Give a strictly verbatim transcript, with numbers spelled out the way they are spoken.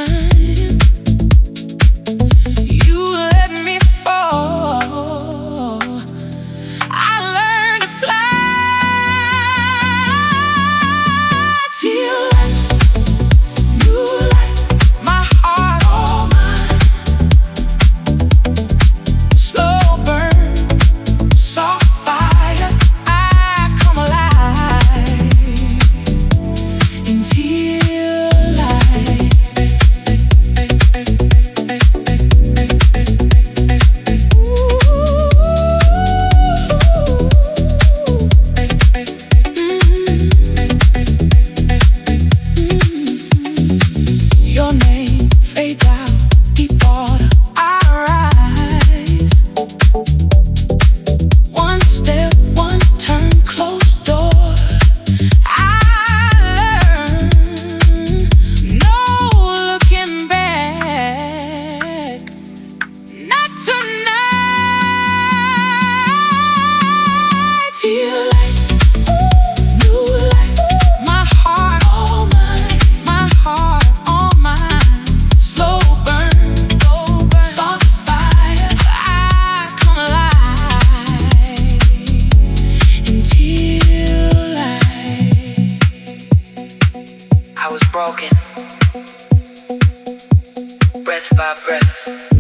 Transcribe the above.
You let me fall. I learned to fly till new life, my heart all mine. Slow burn, soft fire, I come alive until light. Your name fades out, deep water, I rise. One step, one turn, closed door, I learn. No looking back, not tonight. Till light, new life, my heart all mine, my heart all mine. Slow burn, soft fire, I come alive until light. I was broken, breath by breath.